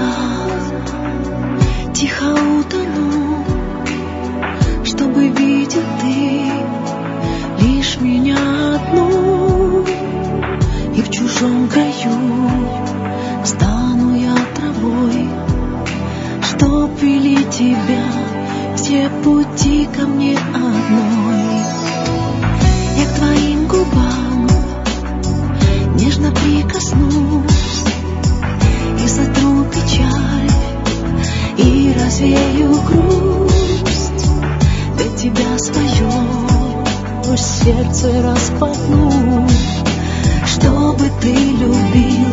тихо утону, чтобы видел ты лишь меня одну. И в чужом краю стану я травой, чтоб вели тебя все пути ко мне одной. Я к твоим губам нежно прикоснусь и сотру печаль, и развею грусть. Для тебя свое сердце распахну, чтобы ты любил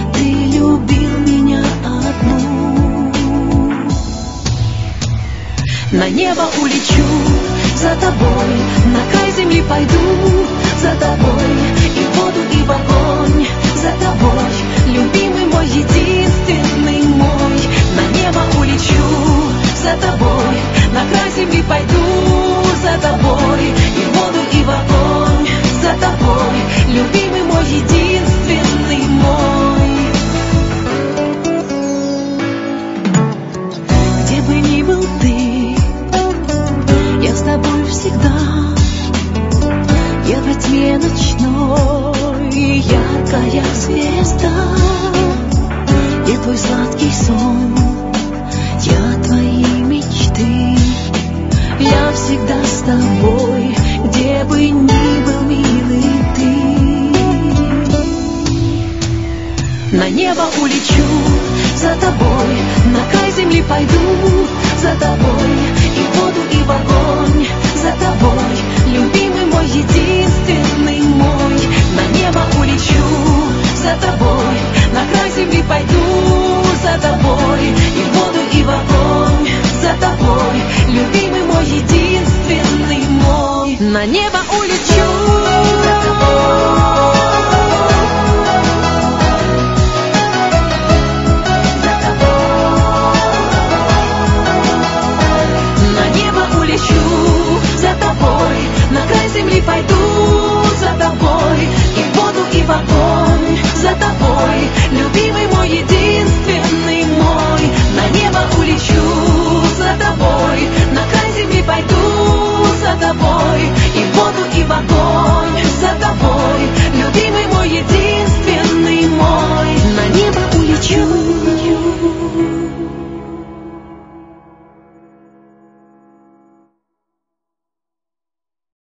меня одну. На небо улечу за тобой, на край земли пойду за тобой, и в воду, и в огонь за тобой, любимый мой, единственный мой. На небо улечу за тобой, на край земли пойду за тобой, и в воду, и в огонь за тобой, любимый мой, единственный мой. Где бы ни был ты, я с тобой всегда. Я во тьме ночной яркая звезда. Я твой сладкий сон, я твои мечты. Я всегда с тобой, где бы ни был, милый ты. На небо улечу за тобой, на край земли пойду за тобой, и в воду, и в огонь за тобой, любимый мой, единственный мой. На небо улечу за тобой, на край земли пойду